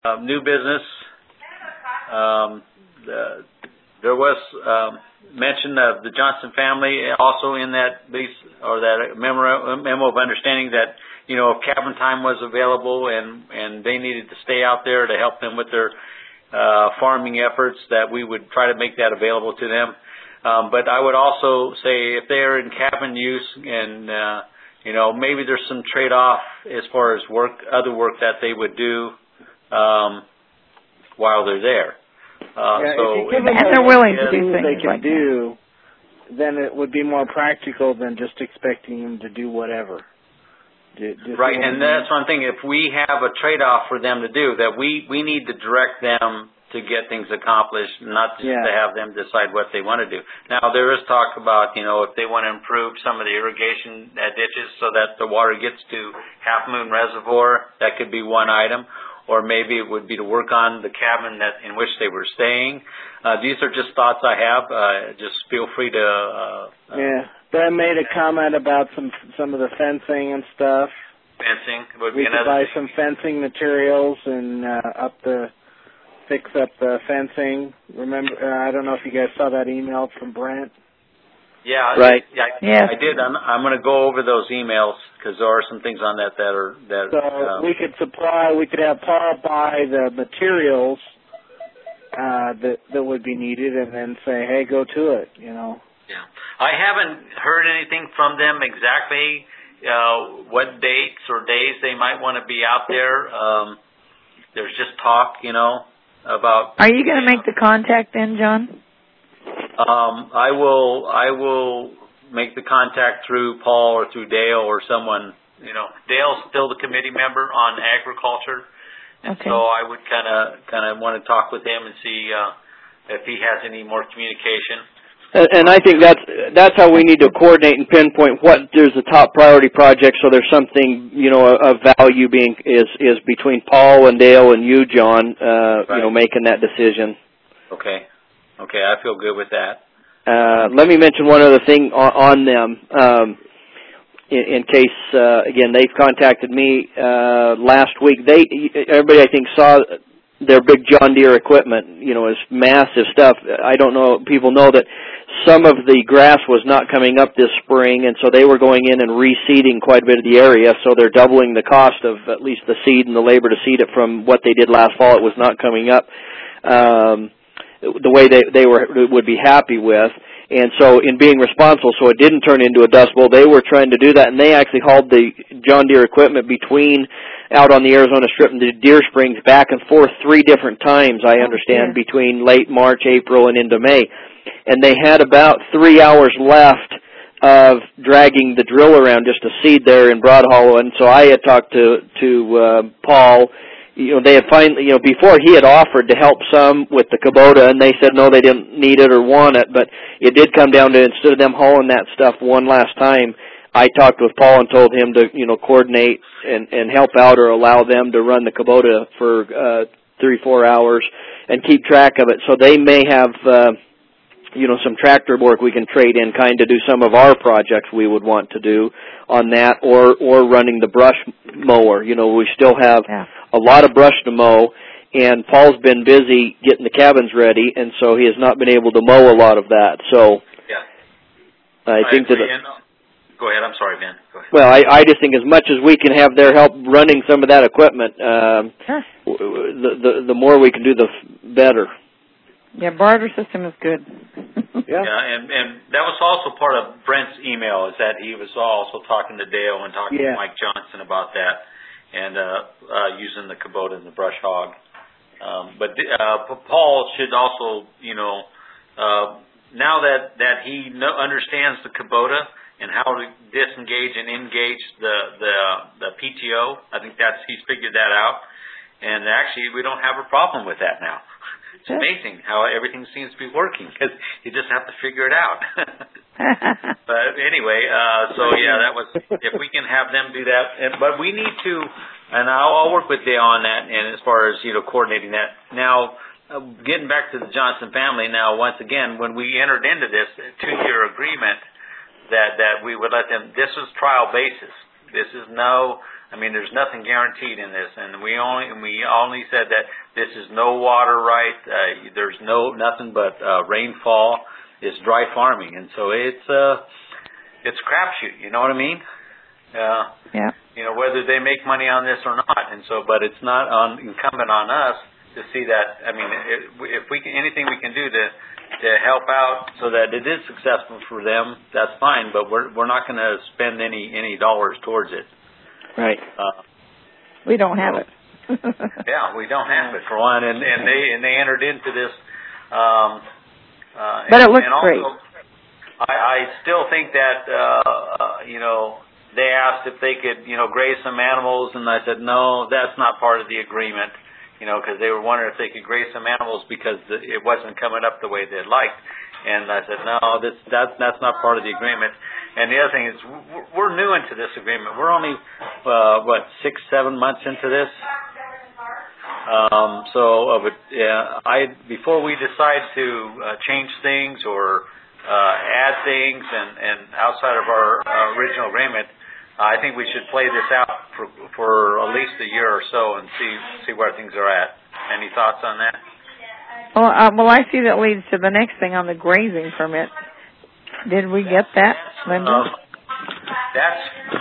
new business. There was mention of the Johnson family also in that lease or that memo of understanding that, if cabin time was available and they needed to stay out there to help them with their farming efforts, that we would try to make that available to them. But I would also say if they're in cabin use and, maybe there's some trade-off as far as other work that they would do while they're there. And they're willing to do things they can do, then it would be more practical than just expecting them to do whatever. Right, and that's one thing. If we have a trade-off for them to do, that we need to direct them to get things accomplished, not just to have them decide what they want to do. Now, there is talk about, if they want to improve some of the irrigation ditches so that the water gets to Half Moon Reservoir, that could be one item. Or maybe it would be to work on the cabin in which they were staying. These are just thoughts I have. Just feel free to... Ben made a comment about some of the fencing and stuff. Fencing would be we another could buy thing. some fencing materials and fix up the fencing. Remember, I don't know if you guys saw that email from Brent. Yeah, right. I did. I'm going to go over those emails because there are some things on that are. So we could have Paul buy the materials that would be needed, and then say, "Hey, go to it." Yeah, I haven't heard anything from them exactly what dates or days they might want to be out there. There's just talk, about. Are you going to make the contact then, John? I will make the contact through Paul or through Dale or someone. Dale's still the committee member on agriculture, and so I would kind of want to talk with him and see if he has any more communication. And I think that's how we need to coordinate and pinpoint what there's a top priority project. So there's something of value is between Paul and Dale and you, John. Making that decision. Okay, I feel good with that. Let me mention one other thing on them. In case, again, they've contacted me last week. Everybody, I think, saw their big John Deere equipment, is massive stuff. I don't know, people know that some of the grass was not coming up this spring, and so they were going in and reseeding quite a bit of the area, so they're doubling the cost of at least the seed and the labor to seed it from what they did last fall. It was not coming up the way they would be happy with. And so in being responsible, so it didn't turn into a dust bowl, they were trying to do that, and they actually hauled the John Deere equipment out on the Arizona Strip and the Deer Springs back and forth 3 different times, I understand, between late March, April, and into May. And they had about 3 hours left of dragging the drill around just to seed there in Broad Hollow. And so I had talked to Paul. They had finally, before he had offered to help some with the Kubota, and they said no, they didn't need it or want it, but it did come down to, instead of them hauling that stuff one last time, I talked with Paul and told him to, coordinate and help out or allow them to run the Kubota for 3-4 hours and keep track of it. So they may have, some tractor work we can trade in kind to do some of our projects we would want to do on that, or running the brush mower. We still have a lot of brush to mow, and Paul's been busy getting the cabins ready, and so he has not been able to mow a lot of that. So I think that. Go ahead. I'm sorry, Ben. Go ahead. Well, I just think as much as we can have their help running some of that equipment, the more we can do, the better. Yeah, barter system is good. And that was also part of Brent's email, is that he was also talking to Dale and talking to Mike Johnson about that, and using the Kubota and the brush hog. But Paul should also, now that he understands the Kubota and how to disengage and engage the PTO, I think he's figured that out. And actually, we don't have a problem with that now. It's amazing how everything seems to be working, because you just have to figure it out. But anyway, that was, if we can have them do that. But we need to, and I'll work with Dale on that, and as far as, coordinating that. Now, getting back to the Johnson family, now, once again, when we entered into this 2-year agreement, that we would let them, this was trial basis. This is no I mean, there's nothing guaranteed in this, and we only said that this is no water right. There's nothing but rainfall. It's dry farming, and so it's a crapshoot. You know what I mean? Yeah. You know, whether they make money on this or not, and so, but it's not incumbent on us to see that. I mean, if we can, anything we can do to help out so that it is successful for them, that's fine. But we're not going to spend any dollars towards it. Right. We don't have it. Yeah, we don't have it for one, and they entered into this. But it looks and also, great. I still think that you know, they asked if they could, you know, graze some animals, and I said no, that's not part of the agreement. You know, because they were wondering if they could graze some animals because it wasn't coming up the way they'd liked. And I said, no, that's not part of the agreement. And the other thing is, we're new into this agreement. We're only, 6-7 months into this. Before we decide to change things or add things and outside of our original agreement, I think we should play this out for at least a year or so and see where things are at. Any thoughts on that? Well, I see that leads to the next thing on the grazing permit. Did we get that, Linda? That's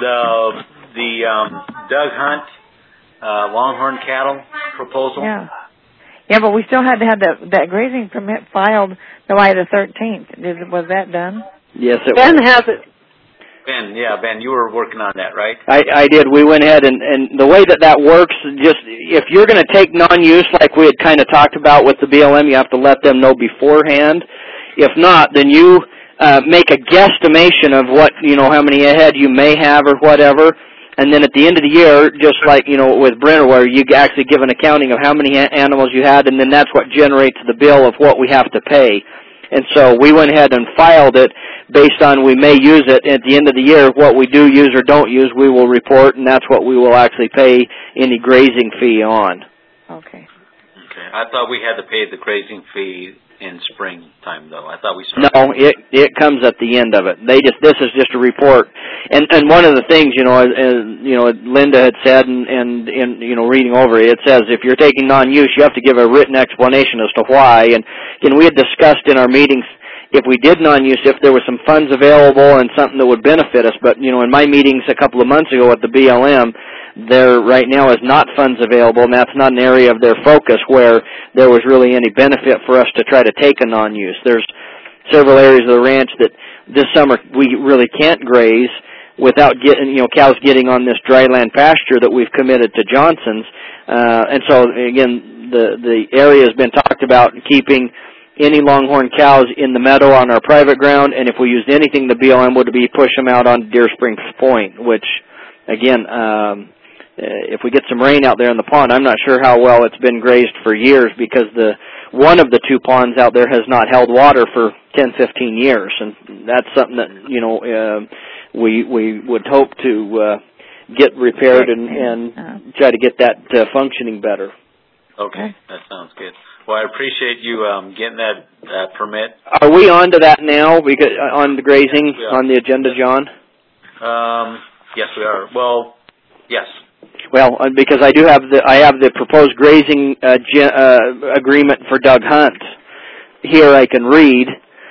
the Doug Hunt Longhorn cattle proposal. Yeah. Yeah, but we still had to have that grazing permit filed July the 13th. Was that done? Yes, it Ben was. has it. Ben, you were working on that, right? I did. We went ahead and the way that works, just if you're going to take non-use like we had kind of talked about with the BLM, you have to let them know beforehand. If not, then you make a guesstimation of what, you know, how many head you may have or whatever, and then at the end of the year, just like, you know, with Brenner, where you actually give an accounting of how many animals you had, and then that's what generates the bill of what we have to pay. And so we went ahead and filed it based on we may use it. At the end of the year, what we do use or don't use, we will report, and that's what we will actually pay any grazing fee on. Okay. Okay. I thought we had to pay the grazing fee in springtime, though. I thought we started. No, it comes at the end of it. This is just a report. And one of the things, you know, you know, Linda had said, and you know, reading over it says if you're taking non-use, you have to give a written explanation as to why. And we had discussed in our meetings if we did non-use, if there were some funds available and something that would benefit us. But you know, in my meetings a couple of months ago at the BLM, there right now is not funds available, and that's not an area of their focus where there was really any benefit for us to try to take a non-use. There's several areas of the ranch that this summer we really can't graze without getting, you know, cows getting on this dry land pasture that we've committed to Johnson's. And so again, the area has been talked about keeping any longhorn cows in the meadow on our private ground, and if we used anything, the BLM would be push them out on Deer Springs Point, which again, if we get some rain out there in the pond, I'm not sure how well it's been grazed for years because one of the two ponds out there has not held water for 10, 15 years, and that's something that, you know, we would hope to get repaired and try to get that functioning better. Okay, that sounds good. Well, I appreciate you getting that permit. Are we on to that now? Because on the grazing on the agenda, John? Yes, we are. Well, yes. Well, because I have the proposed grazing agreement for Doug Hunt. Here I can read.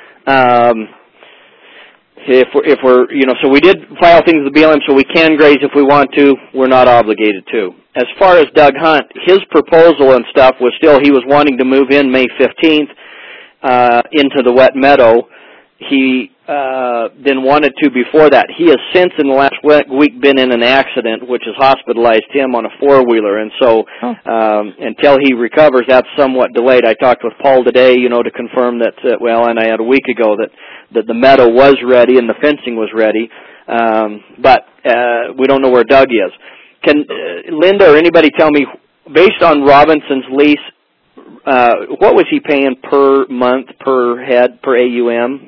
If we're, you know, so we did file things with the BLM, so we can graze if we want to. We're not obligated to. As far as Doug Hunt, his proposal and stuff was still he was wanting to move in May 15th into the wet meadow. He then wanted to before that. He has since in the last week been in an accident which has hospitalized him on a four-wheeler, and so until he recovers, that's somewhat delayed. I talked with Paul today, you know, to confirm that, and I had a week ago that the meadow was ready and the fencing was ready, but we don't know where Doug is. Can Linda or anybody tell me, based on Robinson's lease, what was he paying per month, per head, per AUM?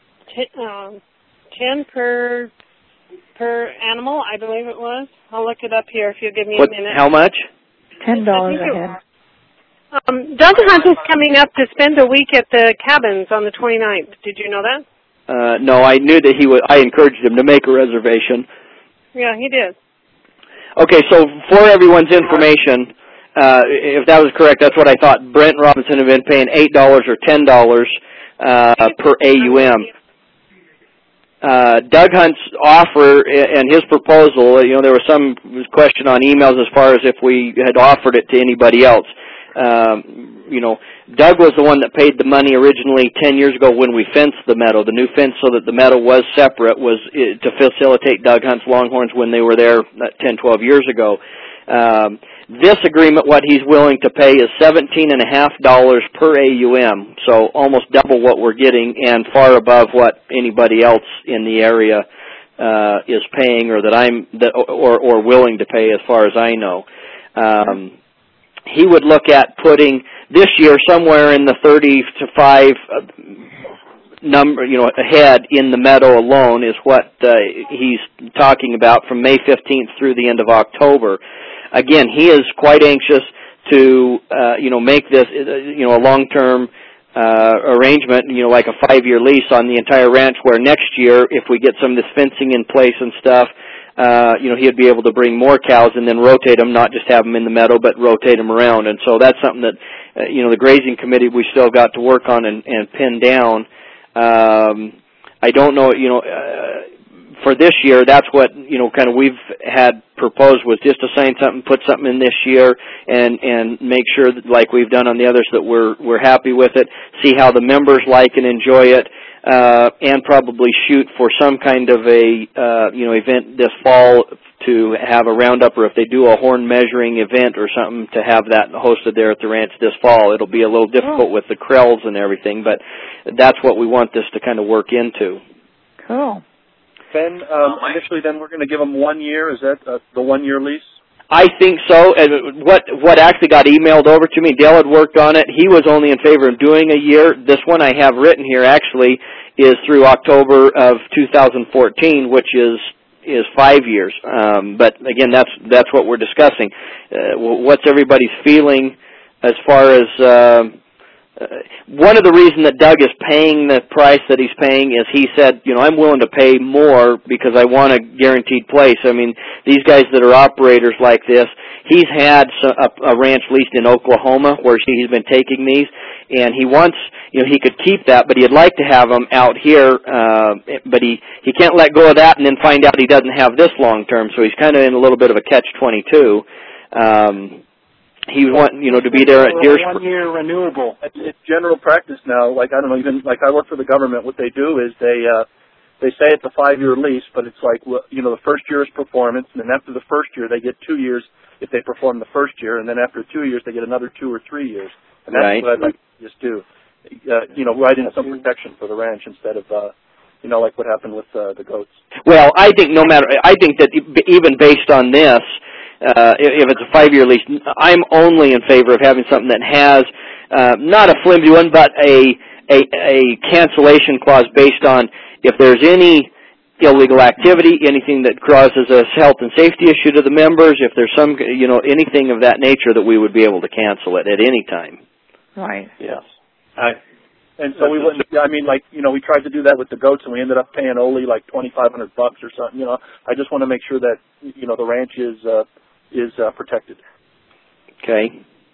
10 per animal, I believe it was. I'll look it up here if you'll give me a minute. How much? $10 a head. Doug Hunt is coming up to spend a week at the cabins on the 29th. Did you know that? No, I knew that he would. I encouraged him to make a reservation. Yeah, he did. Okay, so for everyone's information, if that was correct, that's what I thought. Brent and Robinson have been paying $8 or $10 per AUM. Doug Hunt's offer and his proposal, there was some question on emails as far as if we had offered it to anybody else. Doug was the one that paid the money originally 10 years ago when we fenced the meadow. The new fence so that the meadow was separate was to facilitate Doug Hunt's Longhorns when they were there 10, 12 years ago. This agreement, what he's willing to pay is $17.50 per AUM, so almost double what we're getting and far above what anybody else in the area is paying or willing to pay, as far as I know. He would look at putting this year somewhere in the 30 to 5 number, ahead in the meadow alone is what he's talking about from May 15th through the end of October. Again, he is quite anxious to, make this, a long-term arrangement, like a 5-year lease on the entire ranch, where next year, if we get some of this fencing in place and stuff, he'd be able to bring more cows and then rotate them, not just have them in the meadow, but rotate them around. And so that's something that, the grazing committee we still got to work on and pin down. I don't know, for this year, that's what, kind of we've had proposed was just to sign something, put something in this year, and make sure that, like we've done on the others, that we're happy with it, see how the members like and enjoy it, and probably shoot for some kind of a, event this fall to have a roundup, or if they do a horn measuring event or something, to have that hosted there at the ranch this fall. It'll be a little difficult with the Krells and everything, but that's what we want this to kind of work into. Cool. Ben, initially then we're going to give them 1 year. Is that the 1 year lease? I think so. And what actually got emailed over to me, Dale had worked on it. He was only in favor of doing a year. This one I have written here actually is through October of 2014, which is 5 years. But again, that's what we're discussing. What's everybody's feeling as far as one of the reasons that Doug is paying the price that he's paying is he said, I'm willing to pay more because I want a guaranteed place. I mean, these guys that are operators like this, he's had a ranch leased in Oklahoma where he's been taking these, and he wants, he could keep that, but he'd like to have them out here, but he can't let go of that and then find out he doesn't have this long term, so he's kind of in a little bit of a catch-22. He want to be there at Deer Springs. 1 year renewable. It's general practice now. Like, I don't know, even like I work for the government. What they do is they say it's a 5-year lease, but it's like, the first year is performance, and then after the first year they get 2 years if they perform the first year, and then after 2 years they get another 2 or 3 years. And that's what I'd like to just do. Write in some protection for the ranch instead of like what happened with the goats. Well, I think that even based on this, if it's a 5-year lease, I'm only in favor of having something that has not a flimsy one, but a cancellation clause based on if there's any illegal activity, anything that causes a health and safety issue to the members, if there's some, anything of that nature, that we would be able to cancel it at any time. Right. Yes. And so we wouldn't. We tried to do that with the goats, and we ended up paying only like $2,500 or something. I just want to make sure that the ranch is protected. Okay.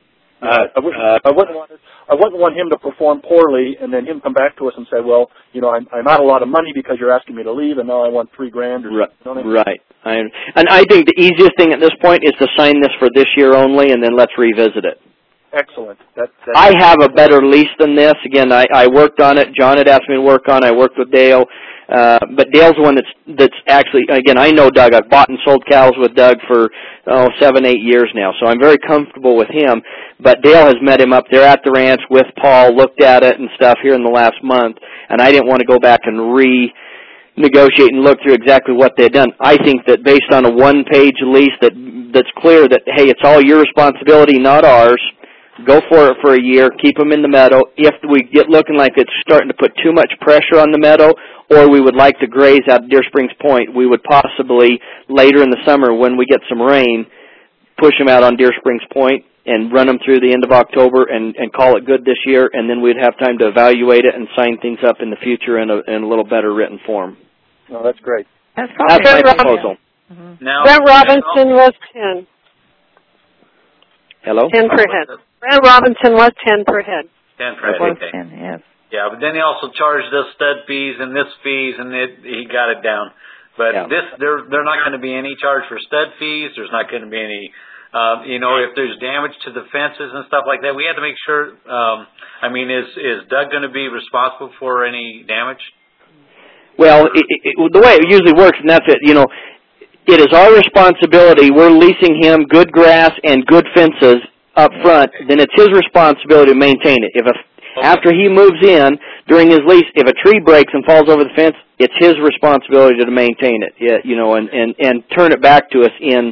I wouldn't want him to perform poorly and then him come back to us and say, well, I'm out a lot of money because you're asking me to leave, and now I want $3,000 or something. Right. And I think the easiest thing at this point is to sign this for this year only, and then let's revisit it. Excellent. I have a better lease than this. Again, I worked on it. John had asked me to work on it. I worked with Dale. But Dale's the one that's actually, again, I know Doug. I've bought and sold cows with Doug for 7, 8 years now, so I'm very comfortable with him. But Dale has met him up there at the ranch with Paul, looked at it and stuff here in the last month, and I didn't want to go back and renegotiate and look through exactly what they'd done. I think that based on a one-page lease that's clear that, hey, it's all your responsibility, not ours, go for it for a year, keep them in the meadow. If we get looking like it's starting to put too much pressure on the meadow, or we would like to graze out at Deer Springs Point, we would possibly, later in the summer when we get some rain, push them out on Deer Springs Point and run them through the end of October and call it good this year, and then we'd have time to evaluate it and sign things up in the future in a little better written form. Oh, that's great. That's my proposal. Mm-hmm. Now, Brent Robinson was 10. Hello? 10 per head. Brent Robinson was 10 per head. 10 per head, okay. 10, yes. Yeah, but then he also charged us stud fees and this fees, and he got it down. But they're not going to be any charge for stud fees. There's not going to be any, if there's damage to the fences and stuff like that, we have to make sure. Is Doug going to be responsible for any damage? Well, the way it usually works, and that's it. It is our responsibility. We're leasing him good grass and good fences up front. Then it's his responsibility to maintain it. After he moves in during his lease, if a tree breaks and falls over the fence, it's his responsibility to maintain it. And turn it back to us in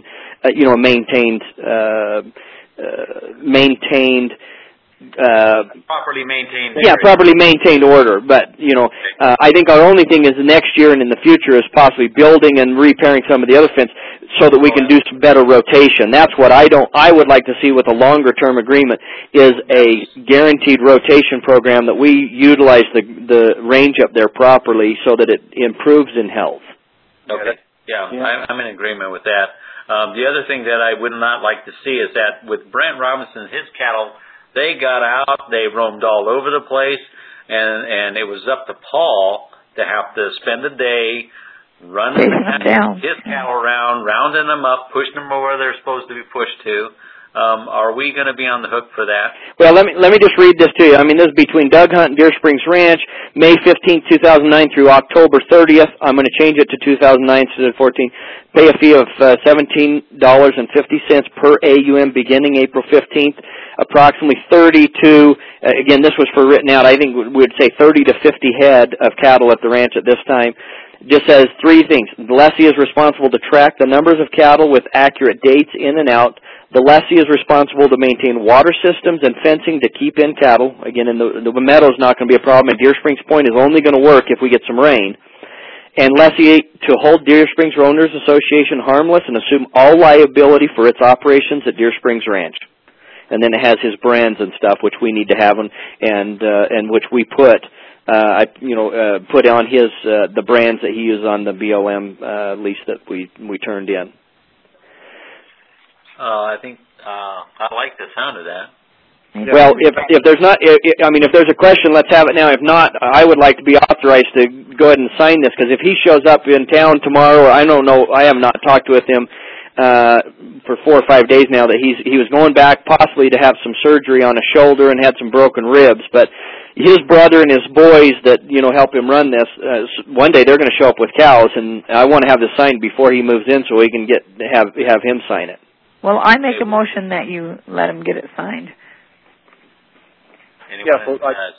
properly maintained. Yeah, properly maintained order. But I think our only thing is next year and in the future is possibly building and repairing some of the other fence so that we can do some better rotation. That's what I would like to see with a longer term agreement is a guaranteed rotation program that we utilize the range up there properly so that it improves in health. Okay. Yeah. I'm in agreement with that. The other thing that I would not like to see is that with Brent Robinson, his cattle, they got out, they roamed all over the place, and it was up to Paul to have to spend the day running his cattle around, rounding them up, pushing them where they're supposed to be pushed to. Are we going to be on the hook for that? Well, let me just read this to you. This is between Doug Hunt and Deer Springs Ranch, May 15th, 2009 through October 30th. I'm going to change it to 2009 instead of 14. Pay a fee of $17.50 per AUM beginning April 15th. Approximately 32, again, this was for written out, I think we would say 30 to 50 head of cattle at the ranch at this time. Just says three things. The lessee is responsible to track the numbers of cattle with accurate dates in and out. The lessee is responsible to maintain water systems and fencing to keep in cattle. Again, in the meadow is not going to be a problem, and Deer Springs Point is only going to work if we get some rain. And lessee to hold Deer Springs Owners Association harmless and assume all liability for its operations at Deer Springs Ranch. And then it has his brands and stuff, which we need to have, and which we put on his the brands that he uses on the BLM lease that we turned in. I think I like the sound of that. Well, if there's not, if there's a question, let's have it now. If not, I would like to be authorized to go ahead and sign this, because if he shows up in town tomorrow, I don't know, I have not talked with him for 4 or 5 days now, that he was going back possibly to have some surgery on a shoulder and had some broken ribs, but his brother and his boys that help him run this, one day they're going to show up with cows, and I want to have this signed before he moves in so we can have him sign it. Well, I make a motion that you let him get it signed. Anyone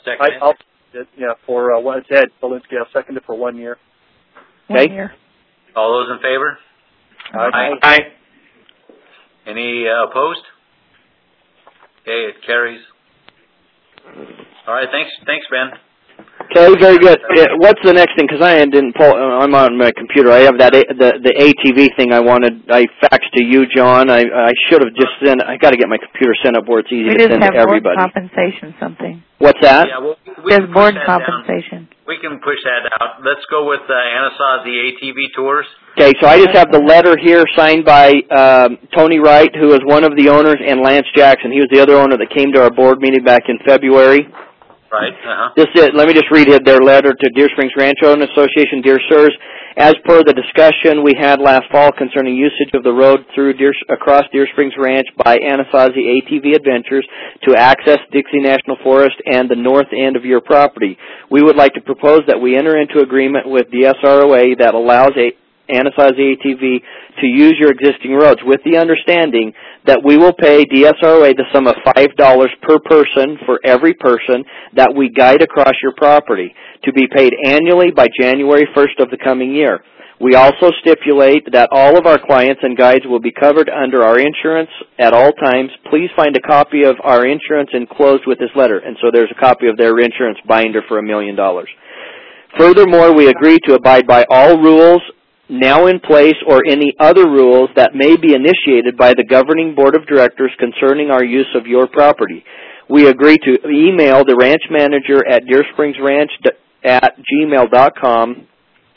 for what it's Ed Polinsky. I'll second it for 1 year. Okay. 1 year. All those in favor? Aye. Any opposed? Okay, it carries. All right, thanks, Ben. Okay, very good. What's the next thing? Because I didn't pull. I'm on my computer. I have that the ATV thing I wanted. I faxed to you, John. I should have just sent. I got to get my computer sent up where it's easy to send to everybody. Board compensation something. What's that? Yeah, well, there's board compensation. We can push that out. Let's go with Anasazi ATV tours. Okay, so I just have the letter here signed by Tony Wright, who is one of the owners, and Lance Jackson. He was the other owner that came to our board meeting back in February. Right. Let me just read their letter to Deer Springs Ranch Owners Association. Dear Sirs, as per the discussion we had last fall concerning usage of the road across Deer Springs Ranch by Anasazi ATV Adventures to access Dixie National Forest and the north end of your property, we would like to propose that we enter into agreement with DSROA that allows Anasazi ATV to use your existing roads, with the understanding that we will pay DSROA the sum of $5 per person for every person that we guide across your property, to be paid annually by January 1st of the coming year. We also stipulate that all of our clients and guides will be covered under our insurance at all times. Please find a copy of our insurance enclosed with this letter. And so there's a copy of their insurance binder for $1 million. Furthermore, we agree to abide by all rules now in place or any other rules that may be initiated by the governing board of directors concerning our use of your property. We agree to email the ranch manager at deerspringsranch@gmail.com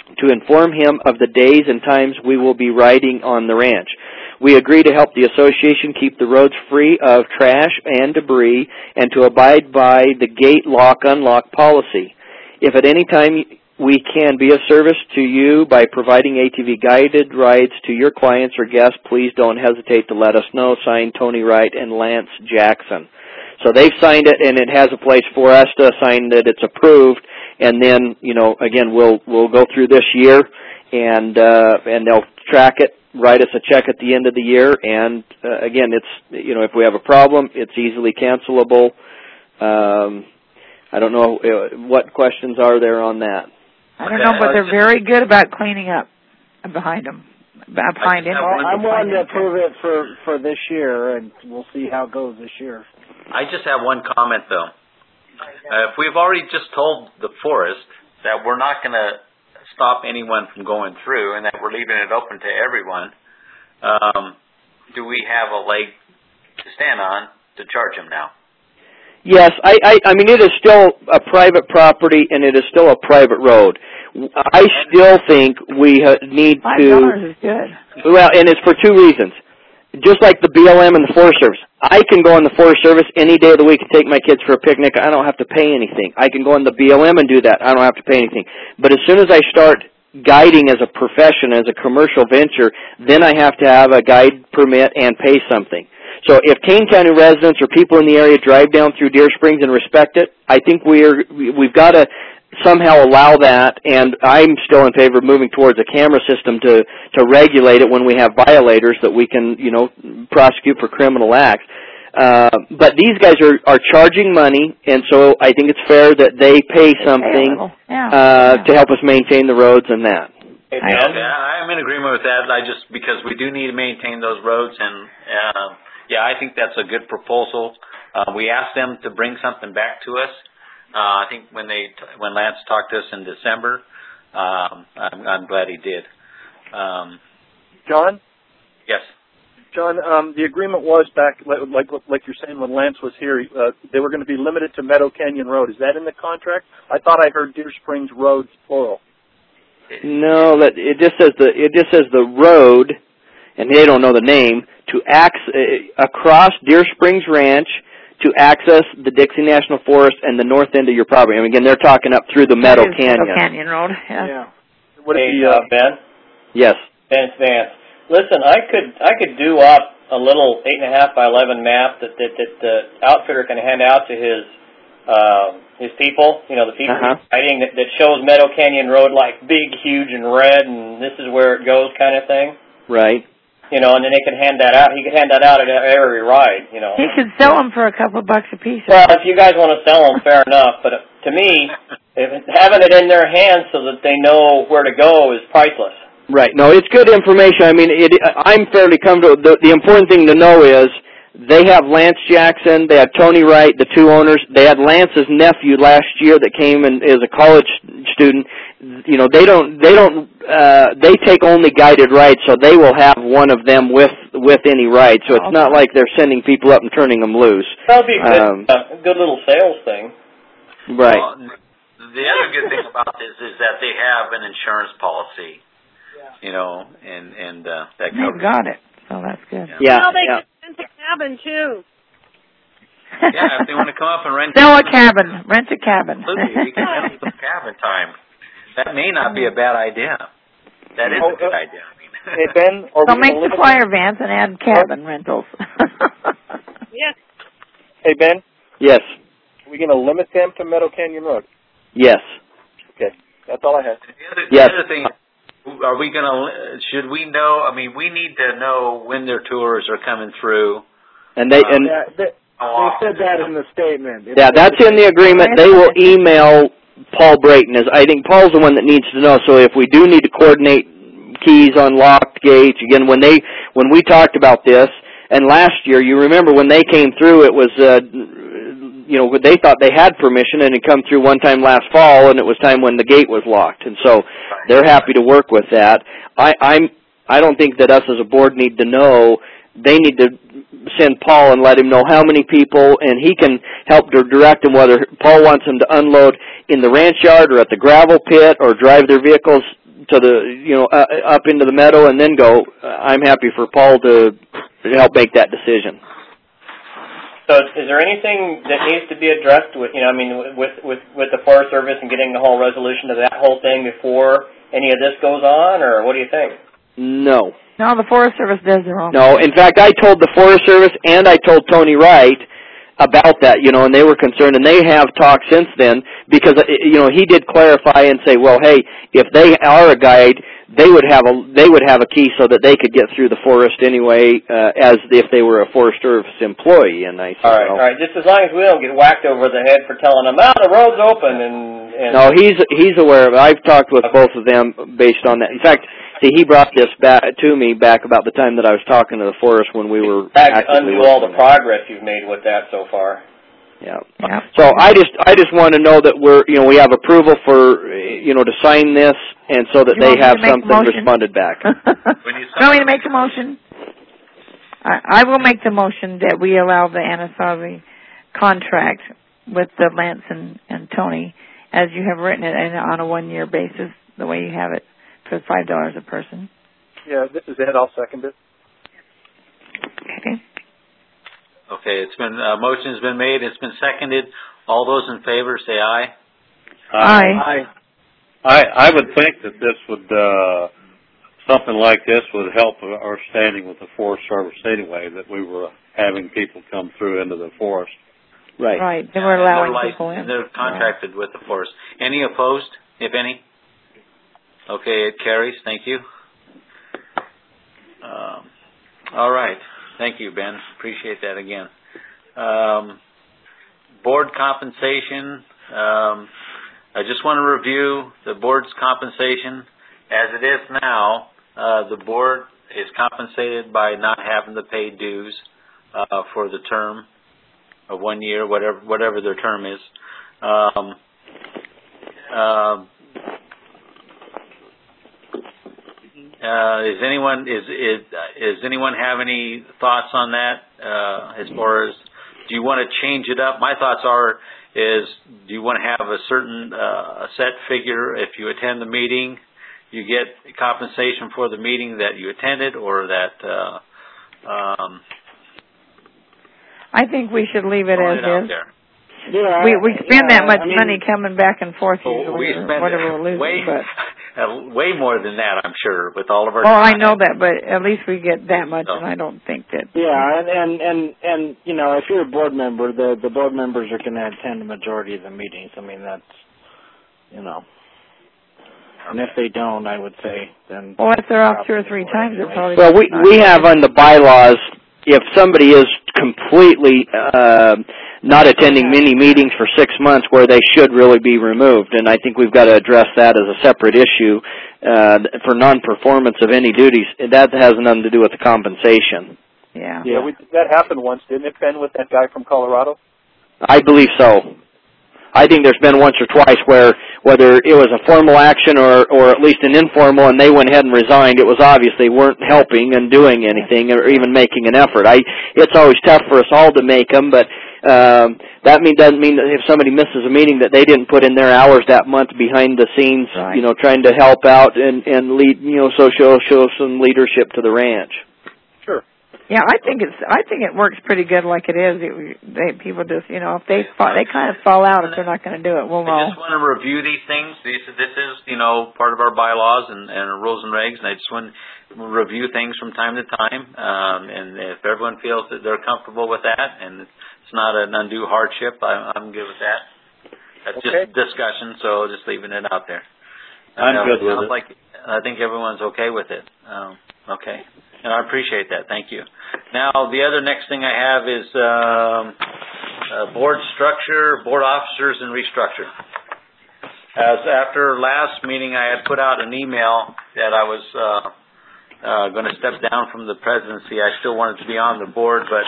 to inform him of the days and times we will be riding on the ranch. We agree to help the association keep the roads free of trash and debris and to abide by the gate lock-unlock policy. If at any time we can be of service to you by providing ATV guided rides to your clients or guests, please don't hesitate to let us know. Signed, Tony Wright and Lance Jackson. So they've signed it, and it has a place for us to sign that it's approved. And then, again, we'll go through this year, and they'll track it, write us a check at the end of the year. And again, it's if we have a problem, it's easily cancelable. I don't know what questions are there on that. I don't know, but they're very good about cleaning up behind them. I'm willing to approve it for this year, and we'll see how it goes this year. I just have one comment, though. If we've already just told the forest that we're not going to stop anyone from going through and that we're leaving it open to everyone, do we have a leg to stand on to charge them now? Yes, I mean, it is still a private property and it is still a private road. I still think we need to... $5 is good. Well, and it's for two reasons. Just like the BLM and the Forest Service. I can go on the Forest Service any day of the week and take my kids for a picnic. I don't have to pay anything. I can go on the BLM and do that. I don't have to pay anything. But as soon as I start guiding as a profession, as a commercial venture, then I have to have a guide permit and pay something. So if Kane County residents or people in the area drive down through Deer Springs and respect it, I think we've got to somehow allow that, and I'm still in favor of moving towards a camera system to regulate it when we have violators that we can, prosecute for criminal acts. But these guys are charging money, and so I think it's fair that they pay something to help us maintain the roads and that. I'm in agreement with that. Because we do need to maintain those roads, and I think that's a good proposal. We asked them to bring something back to us. I think when Lance talked to us in December, I'm glad he did. John? Yes. John, the agreement was back, like you're saying, when Lance was here, they were going to be limited to Meadow Canyon Road. Is that in the contract? I thought I heard Deer Springs Road plural. No, it just says the road, and they don't know the name, to across Deer Springs Ranch to access the Dixie National Forest and the north end of your property. I mean, again, they're talking up through the Meadow Canyon. Meadow Canyon Road, yeah. Would it be, Ben? Yes. Ben Vance. Listen, I could do up a little 8.5 by 11 map that the outfitter can hand out to his people, the people fighting, that shows Meadow Canyon Road like big, huge, and red, and this is where it goes kind of thing. Right. And then they can hand that out. He could hand that out at every ride, He could sell them for a couple $2 a piece. Well, if you guys want to sell them, fair enough. But to me, having it in their hands so that they know where to go is priceless. Right. No, it's good information. I mean, I'm fairly comfortable. The important thing to know is they have Lance Jackson, they have Tony Wright, the two owners. They had Lance's nephew last year that came in as a college student. They take only guided rides, so they will have one of them with any ride. So it's not like they're sending people up and turning them loose. That'll be a good little sales thing. Right. Well, the other good thing about this is that they have an insurance policy. And that they've got it, so that's good. Yeah. They can rent a cabin too. Yeah, if they want to come up and rent a cabin, rent a cabin. Absolutely, we can have some cabin time. That may not be a bad idea. That is a good idea. Hey Ben, so make the flyer vans and add cabin rentals. Yes. Hey Ben. Yes. Are we going to limit them to Meadow Canyon Road? Yes. Okay, that's all I had. The other thing. Should we know, we need to know when their tours are coming through. And they said that in the statement. Yeah, that's in the agreement. They will email Paul Brayton. I think Paul's the one that needs to know. So if we do need to coordinate keys on locked gates, again, when we talked about this, and last year, you remember when they came through, it was, they thought they had permission, and it come through one time last fall, and it was time when the gate was locked. And so they're happy to work with that. I don't think that us as a board need to know. They need to send Paul and let him know how many people, and he can help to direct them whether Paul wants them to unload in the ranch yard or at the gravel pit or drive their vehicles to the up into the meadow and then go, I'm happy for Paul to help make that decision. So is there anything that needs to be addressed with with the Forest Service and getting the whole resolution to that whole thing before any of this goes on, or what do you think? No. No, the Forest Service does their own. No, in fact, I told the Forest Service and I told Tony Wright about that, and they were concerned, and they have talked since then because, he did clarify and say, well, hey, if they are a guide, they would have a key so that they could get through the forest anyway, as if they were a Forest Service employee. And I said, all right, just as long as we don't get whacked over the head for telling them, the road's open, and no, he's aware of it. I've talked with both of them based on that. In fact, see, he brought this back to me back about the time that I was talking to the forest when we were actively undo all the progress you've made with that so far. Yeah. So I just want to know that we have approval for to sign this, and so that they have something responded back. You want me to make a motion? I will make the motion that we allow the Anasazi contract with the Lance and Tony, as you have written it, and on a 1-year basis, the way you have it, for $5 a person. Yeah, this is Ed. I'll second it. Okay. Okay, motion has been made. It's been seconded. All those in favor say aye. Aye. I would think that this would something like this would help our standing with the Forest Service anyway. That we were having people come through into the forest. Right. Right. They were allowing people in. They're contracted with the forest. Any opposed, if any? Okay, it carries. Thank you. All right. Thank you, Ben. Appreciate that again. Board compensation. I just want to review the board's compensation. As it is now, the board is compensated by not having to pay dues for the term of 1 year, whatever their term is. Does anyone have any thoughts on that? As far as, do you want to change it up? My thoughts do you want to have a certain set figure? If you attend the meeting, you get compensation for the meeting that you attended, or that? I think we should leave it as is. Yeah, we spend that much money coming back and forth usually, we spend whatever we're losing. Way more than that, I'm sure, with all of our. Oh, I know that, but at least we get that much, and I don't think that. Yeah, and if you're a board member, the board members are going to attend the majority of the meetings. I mean, that's, and if they don't, I would say then. Well, if they're off 2 or 3 times, they're probably. Well, we have on the bylaws, if somebody is completely not attending many meetings for 6 months, where they should really be removed, and I think we've got to address that as a separate issue for non-performance of any duties. That has nothing to do with the compensation. Yeah. Yeah, that happened once, didn't it, Ben, with that guy from Colorado? I believe so. I think there's been once or twice where, whether it was a formal action or at least an informal, and they went ahead and resigned, it was obvious they weren't helping and doing anything or even making an effort. It's always tough for us all to make them, but that doesn't mean that if somebody misses a meeting that they didn't put in their hours that month behind the scenes, right, trying to help out and lead, show some leadership to the ranch. Sure. Yeah, I think it works pretty good like it is. People just, if they kind of fall out if they're not going to do it, we'll know. I just want to review these things. This is, part of our bylaws and rules and regs, and I just want to review things from time to time. And if everyone feels that they're comfortable with that and it's not an undue hardship, I'm good with that. That's just discussion, so just leaving it out there. I'm good with it. I think everyone's okay with it. Okay. And I appreciate that. Thank you. Now, the other next thing I have is board structure, board officers, and restructure. As after last meeting, I had put out an email that I was going to step down from the presidency. I still wanted to be on the board, but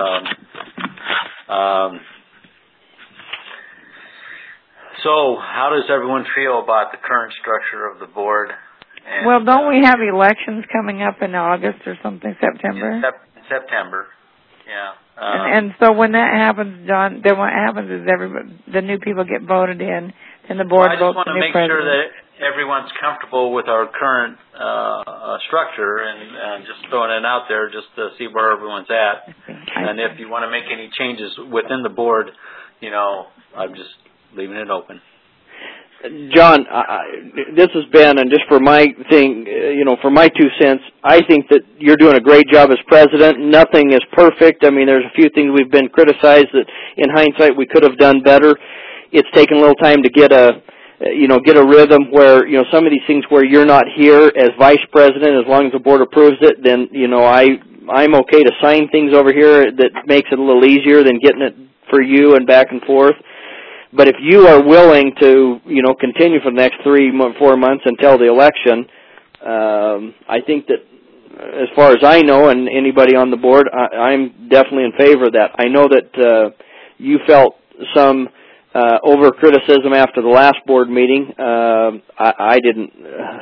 so how does everyone feel about the current structure of the board? And, well, don't we have elections coming up in August or something, September? September, yeah. And so when that happens, John, then what happens is the new people get voted in, and the board votes the new president. I just want to make sure that everyone's comfortable with our current structure, and just throwing it out there just to see where everyone's at. And if you want to make any changes within the board, I'm just leaving it open. John, this has been, and just for my thing, for my 2 cents, I think that you're doing a great job as president. Nothing is perfect. I mean, there's a few things we've been criticized that, in hindsight, we could have done better. It's taken a little time to get a rhythm where, some of these things where you're not here as vice president, as long as the board approves it, then, I'm okay to sign things over here that makes it a little easier than getting it for you and back and forth. But if you are willing to, continue for the next 3-4 months until the election, I think that as far as I know, and anybody on the board, I'm definitely in favor of that. I know that you felt some over-criticism after the last board meeting. I didn't,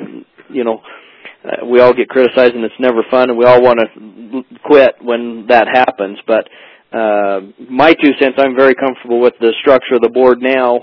we all get criticized and it's never fun, and we all want to quit when that happens. But my 2 cents, I'm very comfortable with the structure of the board now.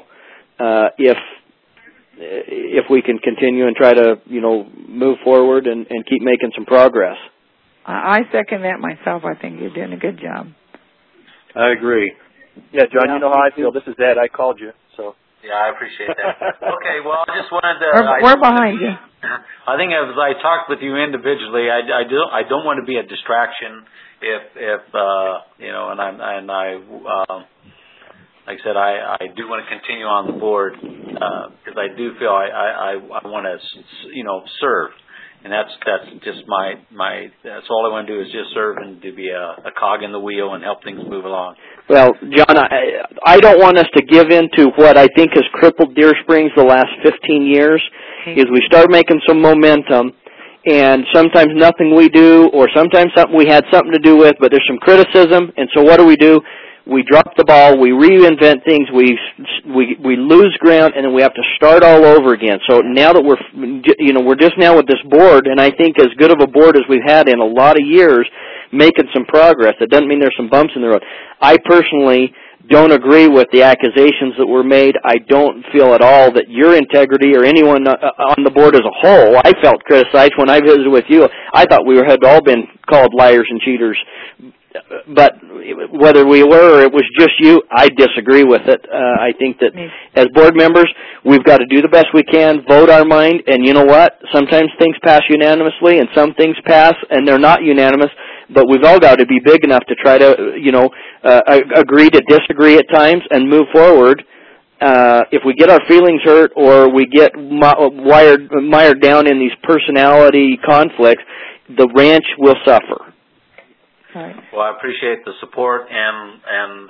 If we can continue and try to, move forward and keep making some progress. I second that myself. I think you're doing a good job. I agree. Yeah, John, you know how I feel. This is Ed. I called you, so. Yeah, I appreciate that. Okay, well, I just wanted to. We're behind you. I think as I talked with you individually, I don't want to be a distraction. If and I like I said, I do want to continue on the board because I do feel I want to serve, and that's just my that's all I want to do is just serve and to be a cog in the wheel and help things move along. Well, John, I don't want us to give in to what I think has crippled Deer Springs the last 15 years. Is we start making some momentum. And sometimes nothing we do, or sometimes something we had something to do with, but there's some criticism, and so what do? We drop the ball, we reinvent things, we lose ground, and then we have to start all over again. So now that we're just now with this board, and I think as good of a board as we've had in a lot of years, making some progress. That doesn't mean there's some bumps in the road. I personally don't agree with the accusations that were made. I don't feel at all that your integrity or anyone on the board as a whole, I felt criticized when I visited with you. I thought we had all been called liars and cheaters. But whether we were or it was just you, I disagree with it. I think that as board members, we've got to do the best we can, vote our mind, and you know what? Sometimes things pass unanimously and some things pass and they're not unanimous, but we've all got to be big enough to try to, agree to disagree at times and move forward. If we get our feelings hurt or we get mired down in these personality conflicts, the ranch will suffer. Well, I appreciate the support, and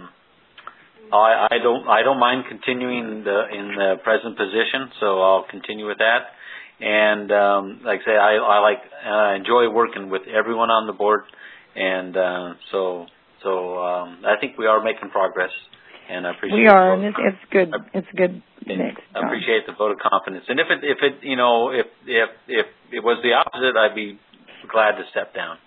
I don't mind continuing in the present position, so I'll continue with that. And like I say, I enjoy working with everyone on the board, and so I think we are making progress, and I appreciate. We are, and it's good. It's good. Next, I appreciate the vote of confidence, and if it was the opposite, I'd be glad to step down.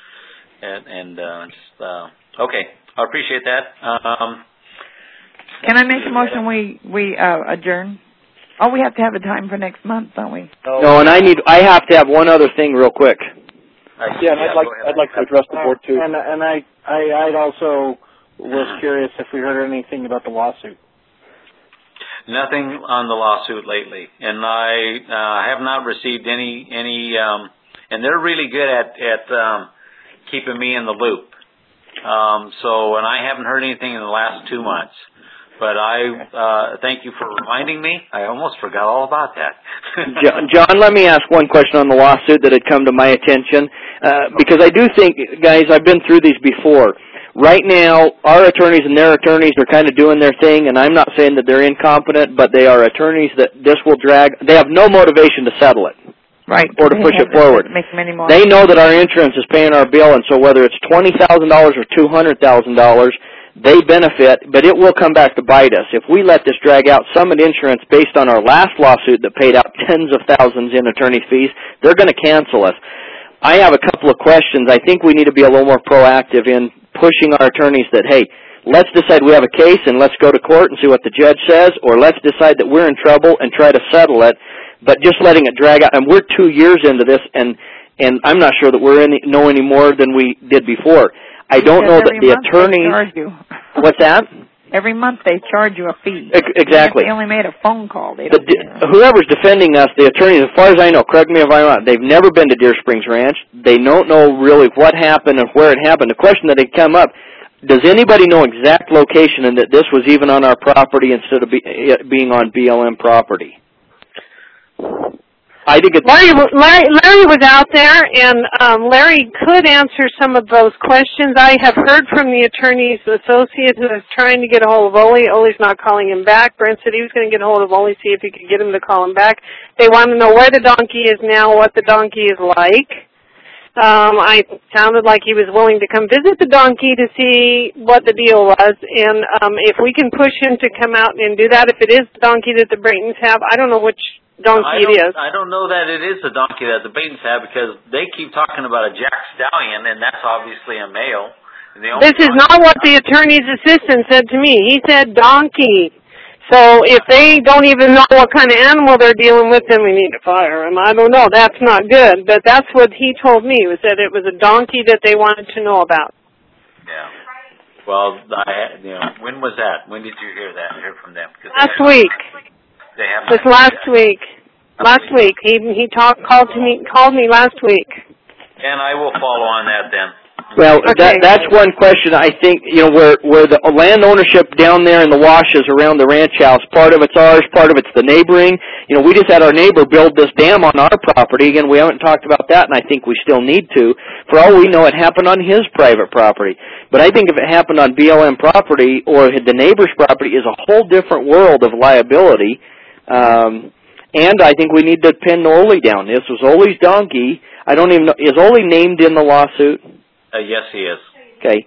Okay, I appreciate that. Can I make a motion we adjourn? Oh, we have to have a time for next month, don't we? No, and I have to have one other thing real quick. Yeah, and I'd like to address the board too. And I'd also was curious if we heard anything about the lawsuit. Nothing on the lawsuit lately, and I have not received any and they're really good at keeping me in the loop. And I haven't heard anything in the last 2 months. But I thank you for reminding me. I almost forgot all about that. John, let me ask one question on the lawsuit that had come to my attention. Because I do think, guys, I've been through these before. Right now, our attorneys and their attorneys are kind of doing their thing, and I'm not saying that they're incompetent, but they are attorneys that this will drag. They have no motivation to settle it. Right. Or to push it forward. They know that our insurance is paying our bill, and so whether it's $20,000 or $200,000, they benefit, but it will come back to bite us. If we let this drag out, Summit Insurance, based on our last lawsuit that paid out tens of thousands in attorney fees, they're going to cancel us. I have a couple of questions. I think we need to be a little more proactive in pushing our attorneys that, hey, let's decide we have a case and let's go to court and see what the judge says, or let's decide that we're in trouble and try to settle it. But just letting it drag out, and we're 2 years into this, and I'm not sure that we're know any more than we did before. I don't know that the attorneys. Charge you. What's that? Every month they charge you a fee. Exactly. They only made a phone call. Whoever's defending us, the attorneys, as far as I know, correct me if I'm wrong, they've never been to Deer Springs Ranch. They don't know really what happened and where it happened. The question that had come up, does anybody know exact location and that this was even on our property instead of being on BLM property? I think it's Larry was out there, and Larry could answer some of those questions. I have heard from the attorney's associate who is trying to get a hold of Ole. Ole's not calling him back. Brent said he was going to get a hold of Ole, see if he could get him to call him back. They want to know where the donkey is now, what the donkey is like. I sounded like he was willing to come visit the donkey to see what the deal was, and if we can push him to come out and do that, if it is the donkey that the Braytons have, I don't know which donkey it is. I don't know that it is the donkey that the Braytons have because they keep talking about a Jack Stallion, and that's obviously a male. This is not what the attorney's assistant said to me. He said donkey. So if they don't even know what kind of animal they're dealing with, then we need to fire him. I don't know. That's not good. But that's what he told me, was that it was a donkey that they wanted to know about. Yeah. Well, when was that? When did you hear from them? Last week. This last week. Last week. He called me last week. And I will follow on that then. Well, okay. That's one question. I think, where the land ownership down there in the washes around the ranch house, part of it's ours, part of it's the neighboring. We just had our neighbor build this dam on our property. Again, we haven't talked about that, and I think we still need to. For all we know, it happened on his private property. But I think if it happened on BLM property or the neighbor's property is a whole different world of liability. And I think we need to pin Ole down. This was Ole's donkey. I don't even know. Is Ole named in the lawsuit? Yes, he is. Okay.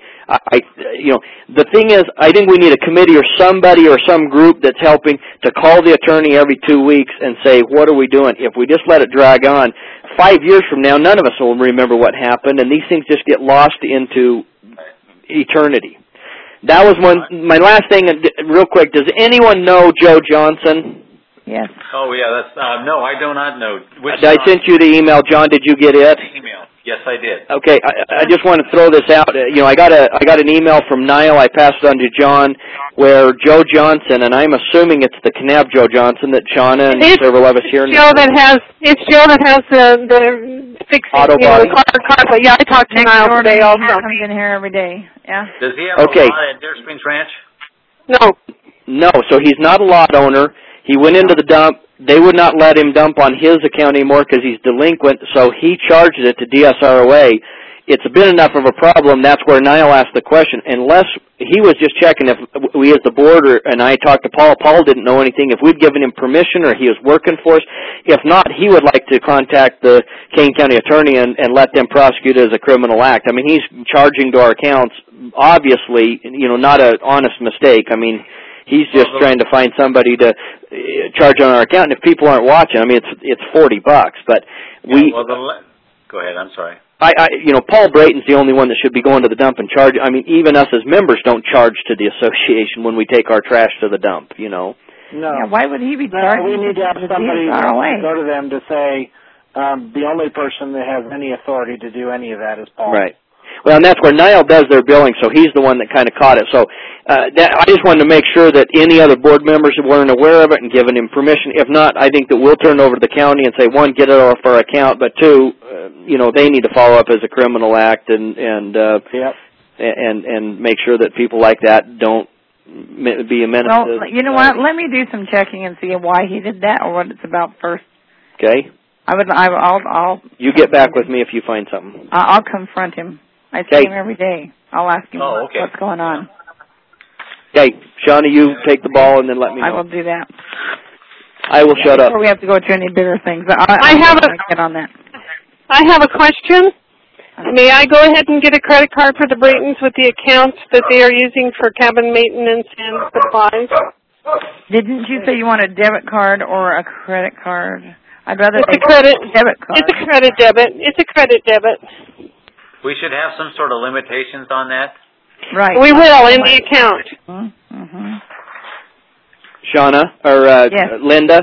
The thing is, I think we need a committee or somebody or some group that's helping to call the attorney every 2 weeks and say, what are we doing? If we just let it drag on, 5 years from now, none of us will remember what happened, and these things just get lost into eternity. That was my last thing, real quick. Does anyone know Joe Johnson? Yes. Oh, yeah. That's no, I do not know. I sent you the email, John. Did you get it? Email. Yes, I did. Okay, I just want to throw this out. I got an email from Niall. I passed it on to John, where Joe Johnson, and I'm assuming it's the Kanab Joe Johnson that Shauna and several of us here. It's Joe that has the fixing auto body. Car. Yeah, I talked to Niall today also. Comes in here every day. Yeah. Does he have a lot at Deer Springs Ranch? No. So he's not a lot owner. He went into the dump. They would not let him dump on his account anymore because he's delinquent, so he charged it to DSROA. It's been enough of a problem. That's where Niall asked the question. Unless he was just checking if we as the board, and I talked to Paul. Paul didn't know anything. If we'd given him permission or he was working for us. If not, he would like to contact the Kane County attorney and let them prosecute it as a criminal act. I mean, he's charging to our accounts, obviously, not an honest mistake. I mean, he's just trying to find somebody to charge on our account. And if people aren't watching, I mean, it's $40. But go ahead. I'm sorry. Paul Brayton's the only one that should be going to the dump and charge. I mean, even us as members don't charge to the association when we take our trash to the dump. No. Yeah, why would he be charging? We need to have somebody go to them to say the only person that has any authority to do any of that is Paul. Right. Well, and that's where Niall does their billing, so he's the one that kind of caught it. So I just wanted to make sure that any other board members weren't aware of it and given him permission. If not, I think that we'll turn it over to the county and say, one, get it off our account, but two, they need to follow up as a criminal act and make sure that people like that don't be a menace. Well, you know what? Let me do some checking and see why he did that or what it's about first. Okay. I'll. You get back with me if you find something. I'll confront him. I see him every day. I'll ask him what's going on. Okay, Shauna, you take the ball and then let me know. I will do that. I will shut up. Before we have to go to any bigger things. I have a question. May I go ahead and get a credit card for the Braytons with the accounts that they are using for cabin maintenance and supplies? Didn't you say you want a debit card or a credit card? I'd rather it's a credit debit card. It's a credit debit. It's a credit debit. We should have some sort of limitations on that. Right. We will in the account. Mm-hmm. Shauna or yes. Linda,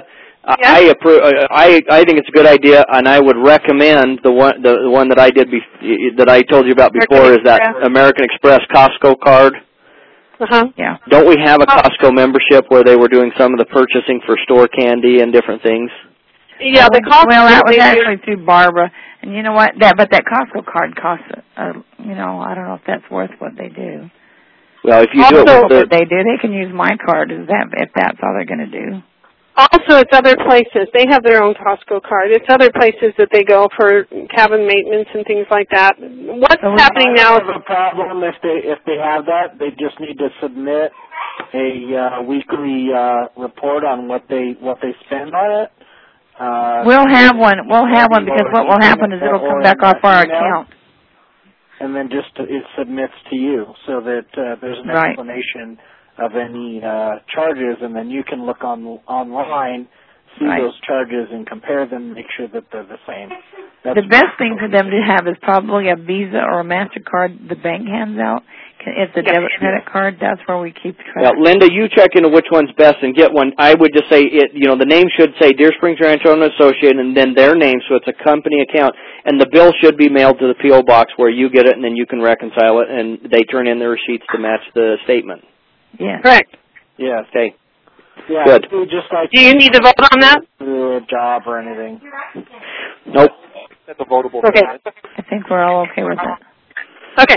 I approve. I think it's a good idea, and I would recommend the one that I did that I told you about before is that American Express Costco card. Yeah. Don't we have a Costco membership where they were doing some of the purchasing for store candy and different things? Yeah, the Costco. Well, that was actually through Barbara, and you know what? That Costco card costs. I don't know if that's worth what they do. Well, if you do it with they can use my card if that's all they're going to do. Also, it's other places. They have their own Costco card. It's other places that they go for cabin maintenance and things like that. What's happening now is a problem if they have that. They just need to submit a weekly report on what they spend on it. We'll have one. Because what will happen is it'll come back off our account. And then it submits to you so that there's an explanation of any charges, and then you can look online, see those charges, and compare them, make sure that they're the same. The best thing for them to have is probably a Visa or a MasterCard the bank hands out. It's a debit credit card. That's where we keep track. Now, Linda, you check into which one's best and get one. I would just say the name should say Deer Springs Ranch Owner Associate and then their name, so it's a company account. And the bill should be mailed to the P.O. box where you get it, and then you can reconcile it, and they turn in their receipts to match the statement. Yeah. Correct. Yeah. Okay. Yeah. Good. Do you need to vote on that? Do a job or anything? Nope. That's a votable. Okay. I think we're all okay with that. Okay.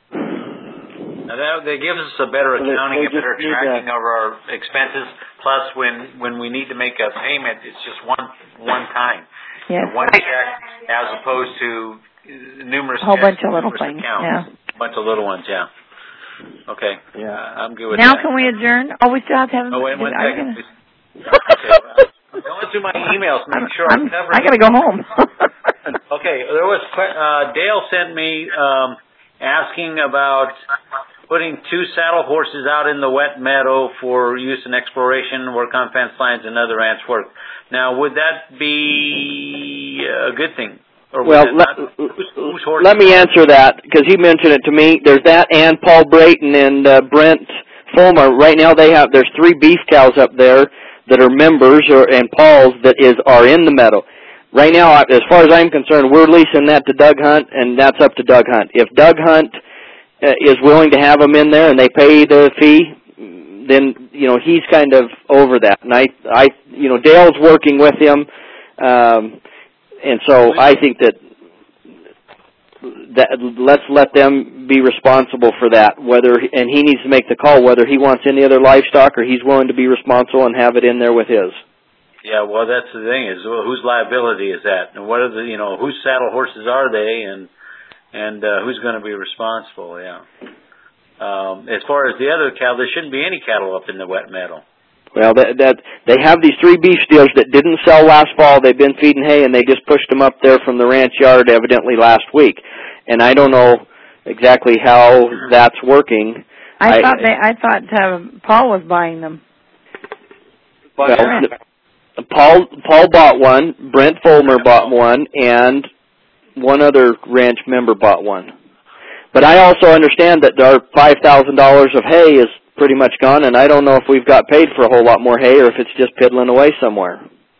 Now that gives us a better accounting and better tracking of our expenses. Plus, when we need to make a payment, it's just one time. Yes. One check as opposed to numerous a whole checks, bunch of little numerous things. accounts. Yeah. A bunch of little ones, yeah. Okay. Yeah. I'm good with now that. can we adjourn? Oh, we still have to have. Oh, wait 1 second, please. Okay. I'm going through my emails to make sure I'm covering. I got to go home. Okay. There was Dale sent me asking about putting 2 saddle horses out in the wet meadow for use in exploration, work on fence lines, and other ranch work. Now, would that be a good thing? Or well, let me answer that, because he mentioned it to me. There's that and Paul Brayton and Brent Fulmer. Right now there's 3 beef cows up there that are members and Paul's that are in the meadow. Right now, as far as I'm concerned, we're leasing that to Doug Hunt, and that's up to Doug Hunt. If Doug Hunt is willing to have them in there and they pay the fee, then he's kind of over that. And I Dale's working with him, and so I think that let's let them be responsible for that. And he needs to make the call whether he wants any other livestock or he's willing to be responsible and have it in there with his. Yeah, well, that's the thing is, whose liability is that, and what are the whose saddle horses are they, and who's going to be responsible? Yeah. As far as the other cattle, there shouldn't be any cattle up in the wet meadow. Well, they have these 3 beef steers that didn't sell last fall. They've been feeding hay, and they just pushed them up there from the ranch yard evidently last week. And I don't know exactly how that's working. I thought Paul was buying them. Well, Paul bought one, Brent Fulmer bought one, and one other ranch member bought one. But I also understand that our $5,000 of hay is pretty much gone, and I don't know if we've got paid for a whole lot more hay or if it's just piddling away somewhere.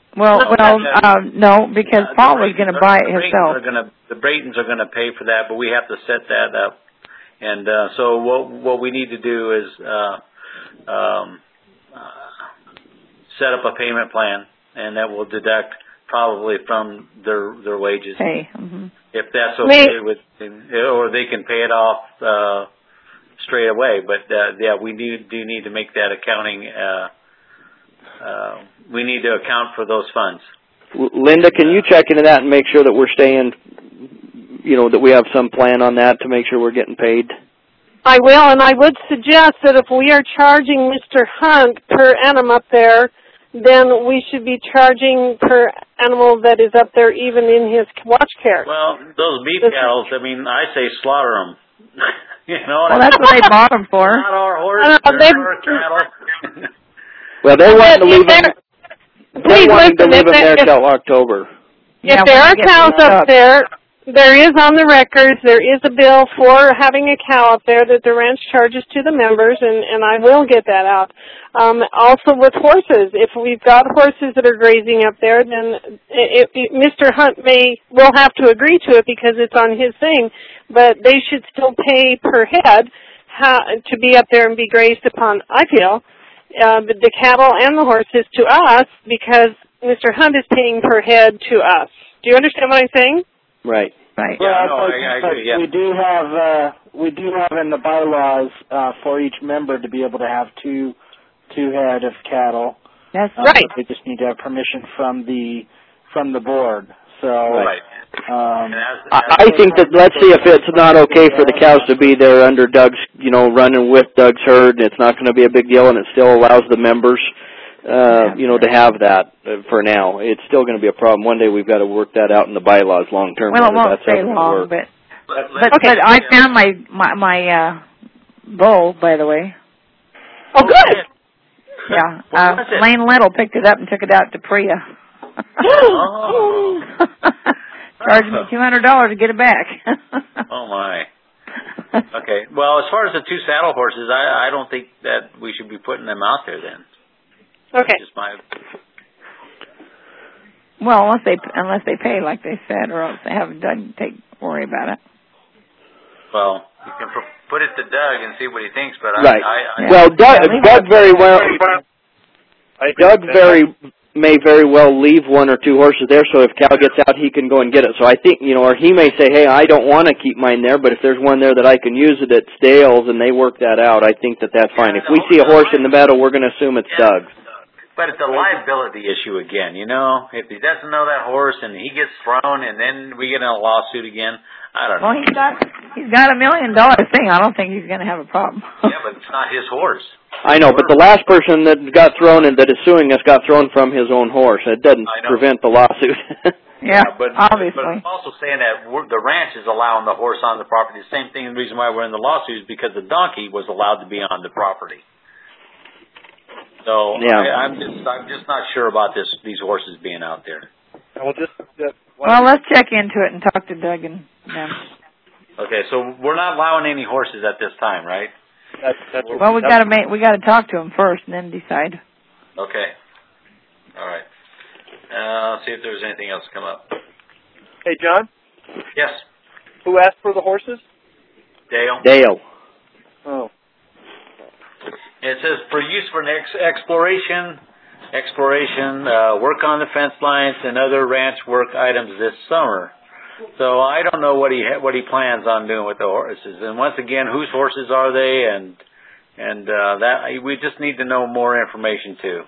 No, because Paul was going to buy it himself. The Braytons are going to pay for that, but we have to set that up. And so what we need to do is set up a payment plan, and that will deduct probably from their wages. Hey. Mm-hmm. If that's okay with, or they can pay it off straight away. But we do need to make that accounting. We need to account for those funds. Linda, can you check into that and make sure that we're staying, that we have some plan on that to make sure we're getting paid? I will, and I would suggest that if we are charging Mr. Hunt per annum up there, then we should be charging per animal that is up there even in his watch care. Well, those beef cattle, I say slaughter them. Well, that's what they bought them for. Not our horses, our cattle. Well, they want to leave them. They want to leave them there till October. If there are cows up there, There is on the records, there is a bill for having a cow up there that the ranch charges to the members, and I will get that out. Also with horses, if we've got horses that are grazing up there, then Mr. Hunt will have to agree to it because it's on his thing, but they should still pay per head to be up there and be grazed upon, I feel, the cattle and the horses to us because Mr. Hunt is paying per head to us. Do you understand what I'm saying? Right. Right. Well, Yeah, no, I agree. Yeah. We do have in the bylaws for each member to be able to have two head of cattle. That's right. They just need to have permission from the board. So. Right. I think that let's see if it's not okay for the cows to be there under Doug's, running with Doug's herd. It's not going to be a big deal, and it still allows the members, to have that for now. It's still going to be a problem. One day we've got to work that out in the bylaws long term. Well, it won't stay long, but I found my bowl, by the way. Oh, good. Yeah, Lane Little picked it up and took it out to Priya. Oh. Charged me $200 to get it back. Oh my. Okay. Well, as far as the two saddle horses, I don't think that we should be putting them out there then. Okay. Just my. Well, unless they pay like they said, or else they have Doug worry about it. Well, you can put it to Doug and see what he thinks, but right. Well, Doug may very well leave one or two horses there, so if Cal gets out, he can go and get it. So I think, or he may say, hey, I don't want to keep mine there, but if there's one there that I can use it at Stales and they work that out, I think that's fine. If we see a horse in the meadow, we're going to assume it's Doug's. But it's a liability issue again, If he doesn't know that horse and he gets thrown and then we get in a lawsuit again, I don't know. Well, he's got $1 million thing. I don't think he's going to have a problem. Yeah, but it's not his horse. I know, but the last person that got thrown and that is suing us got thrown from his own horse. It doesn't prevent the lawsuit. Yeah, but obviously. But I'm also saying that the ranch is allowing the horse on the property. The same thing, the reason why we're in the lawsuit is because the donkey was allowed to be on the property. So yeah. I'm just not sure about these horses being out there. Well, let's check into it and talk to Doug and them. Okay, so we're not allowing any horses at this time, right? Well, we got to talk to him first and then decide. Okay. All right. Let's see if there's anything else come up. Hey, John? Yes. Who asked for the horses? Dale. Oh. It says for use for exploration, work on the fence lines and other ranch work items this summer. So I don't know what he plans on doing with the horses. And once again, whose horses are they? And that we just need to know more information too.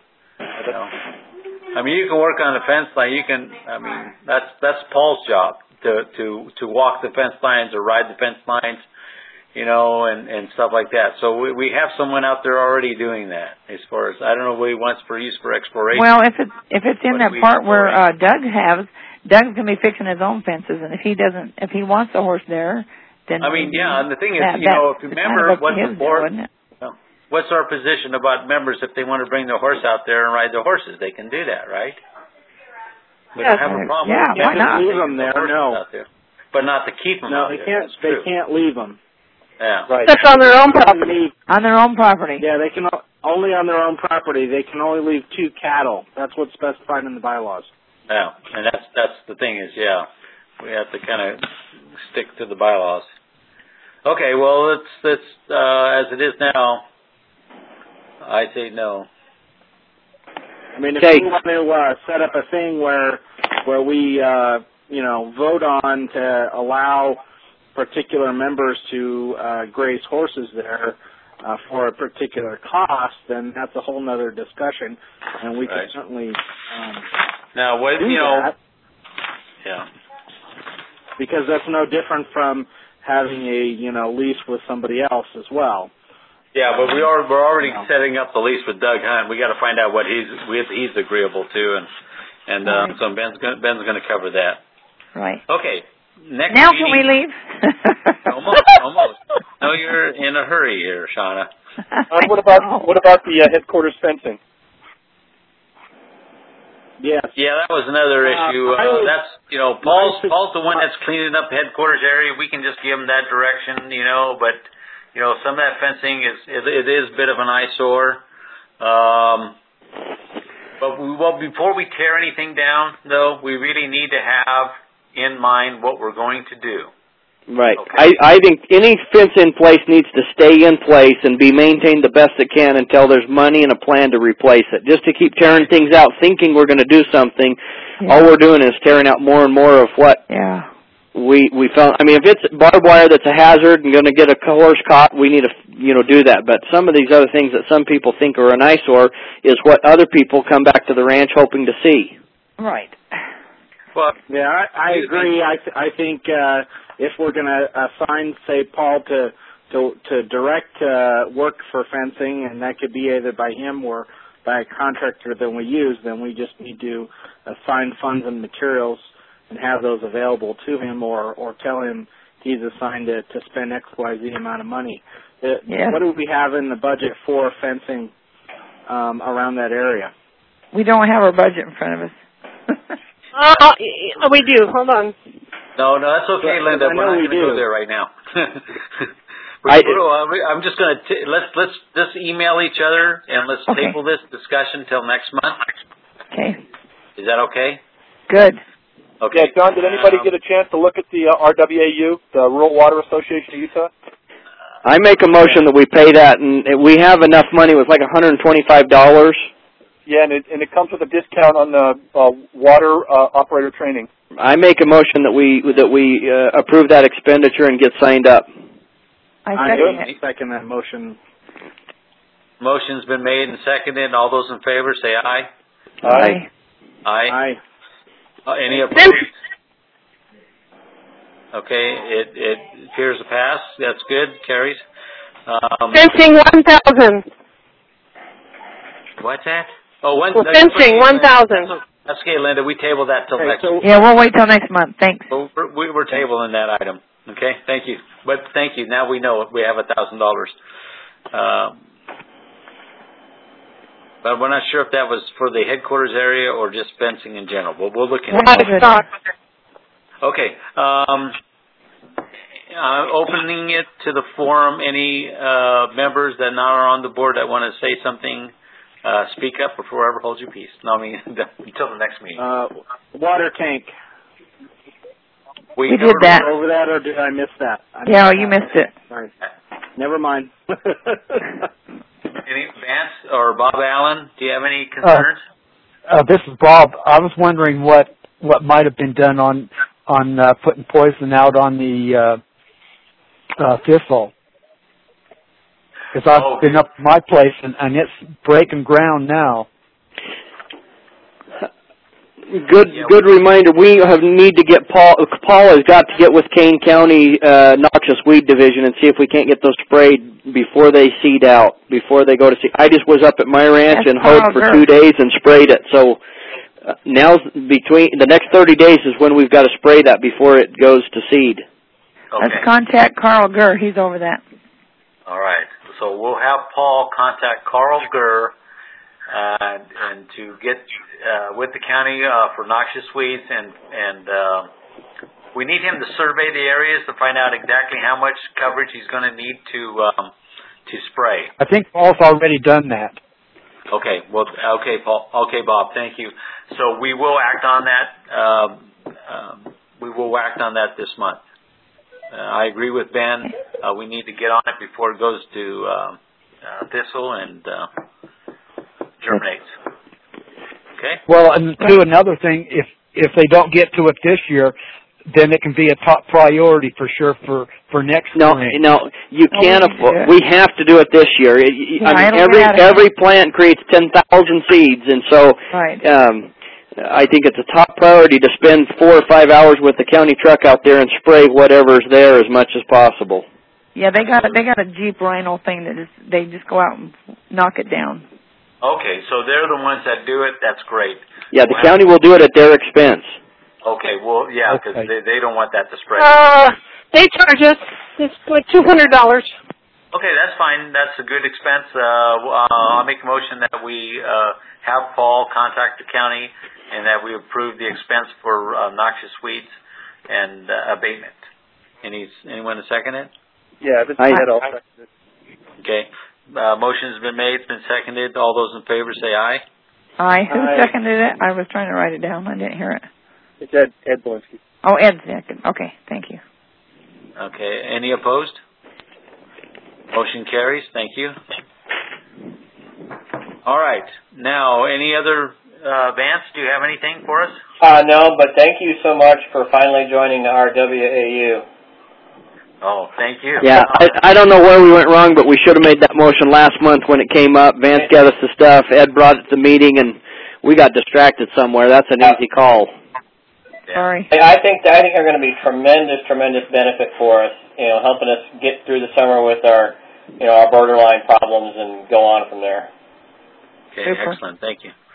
I mean, you can work on the fence line. That's Paul's job to walk the fence lines or ride the fence lines, and stuff like that. So we have someone out there already doing that. As far as I don't know what he wants for use for exploration. Well, if it's in that part where Doug's gonna be fixing his own fences, and if he wants a horse there, then and the thing is, if you remember what's our position about members if they want to bring their horse out there and ride the horses, they can do that, right? We don't have a problem. Yeah, why not? Leave them there, no. But not to keep them out there. No, they can't leave them. Yeah. Right. That's on their own property. On their own property. Yeah, they can only on their own property. They can only leave 2 cattle. That's what's specified in the bylaws. Yeah, and that's the thing is, we have to kind of stick to the bylaws. Okay, well, let's as it is now, I say no. I mean, if you want to set up a thing where we vote on to allow particular members to graze horses there for a particular cost, then that's a whole nother discussion, and we can certainly now what do that. Yeah, because that's no different from having a lease with somebody else as well. Yeah, but we're already setting up the lease with Doug Hunt. We got to find out what he's agreeable to, and so Ben's going to cover that. Right. Okay. Next now meeting. Can we leave? Almost. No, you're in a hurry here, Shauna. What about the headquarters fencing? Yes. Yeah, that was another issue. That's, Paul's the one that's cleaning up headquarters area. We can just give him that direction, but, some of that fencing it is a bit of an eyesore. But before we tear anything down, though, we really need to have in mind what we're going to do. Right. Okay. I think any fence in place needs to stay in place and be maintained the best it can until there's money and a plan to replace it. Just to keep tearing things out thinking we're going to do something, all we're doing is tearing out more and more of what we found. I mean, if it's barbed wire that's a hazard and going to get a horse caught, we need to, do that. But some of these other things that some people think are an eyesore is what other people come back to the ranch hoping to see. Right. Well, yeah, I agree. I think if we're going to assign, say, Paul to direct work for fencing, and that could be either by him or by a contractor that we use, then we just need to assign funds and materials and have those available to him, or tell him he's assigned to spend XYZ amount of money. What do we have in the budget for fencing around that area? We don't have our budget in front of us. We do. Hold on. No, that's okay, Linda. We're not going to go there right now. I'm just going to let's just email each other and let's table this discussion till next month. Okay. Is that okay? Good. Okay. Yeah, John, did anybody get a chance to look at the RWAU, the Rural Water Association of Utah? I make a motion that we pay that, and we have enough money. It was like $125. Yeah, and it comes with a discount on the water operator training. I make a motion that we approve that expenditure and get signed up. I second that motion. Motion's been made and seconded. All those in favor say aye. Aye. Aye. Any opposed? Okay, it appears to pass. That's good. Carries. Fencing 1,000. What's that? Oh, fencing 1,000. That's okay, Linda. We table that till next. Yeah, we'll wait till next month. Thanks. So we're tabling that item. Okay, thank you. But thank you. Now we know we have $1,000. But we're not sure if that was for the headquarters area or just fencing in general. But we'll look into it. Okay. Opening it to the forum. Any members that now are on the board that want to say something, speak up or forever hold your peace. No, I mean, until the next meeting. Water tank. We did that. Over that, or did I miss that? You missed it. Sorry. Never mind. Any Vance or Bob Allen? Do you have any concerns? This is Bob. I was wondering what might have been done on putting poison out on the thistle. Because I've been up to my place and it's breaking ground now. Good reminder. We need to get Paul has got to get with Kane County Noxious Weed Division and see if we can't get those sprayed before they seed out, before they go to seed. I just was up at my ranch and hoed for 2 days and sprayed it. So now's between the next 30 days is when we've got to spray that before it goes to seed. Okay. Let's contact Carl Gurr. He's over that. All right. So we'll have Paul contact Carl Gurr and to get with the county for noxious weeds, and we need him to survey the areas to find out exactly how much coverage he's going to need to spray. I think Paul's already done that. Okay. Well, okay, Paul. Okay, Bob. Thank you. So we will act on that. We will act on that this month. I agree with Ben. We need to get on it before it goes to thistle and germinates. Okay. Well, and do another thing. If they don't get to it this year, then it can be a top priority for sure for next spring. No, you can't afford. We have to do it this year. I mean, every plant creates 10,000 seeds, and so I think it's a top priority to spend 4 or 5 hours with the county truck out there and spray whatever's there as much as possible. Yeah, they got a Jeep Rhino thing that they just go out and knock it down. Okay, so they're the ones that do it. That's great. Yeah, the county will do it at their expense. Okay, well, yeah, because they don't want that to spread. They charge us. It's like $200. Okay, that's fine. That's a good expense. I'll make a motion that we have Paul contact the county and that we approve the expense for noxious weeds and abatement. Anyone to second it? Yeah, if it's Ed, I'll second it. Okay. Motion has been made. It's been seconded. All those in favor say aye. Aye. Who seconded it? I was trying to write it down. I didn't hear it. It's Ed Belinsky. Oh, Ed seconded. Okay, thank you. Okay. Any opposed? Motion carries. Thank you. All right. Now, any other, Vance, do you have anything for us? No, but thank you so much for finally joining the RWAU. Oh, thank you. Yeah, I don't know where we went wrong, but we should have made that motion last month when it came up. Vance got us the stuff. Ed brought it to the meeting, and we got distracted somewhere. That's an easy call. Yeah. Sorry. I think they're going to be tremendous benefit for us. Helping us get through the summer with our borderline problems and go on from there. Okay, Super. excellent. Thank you.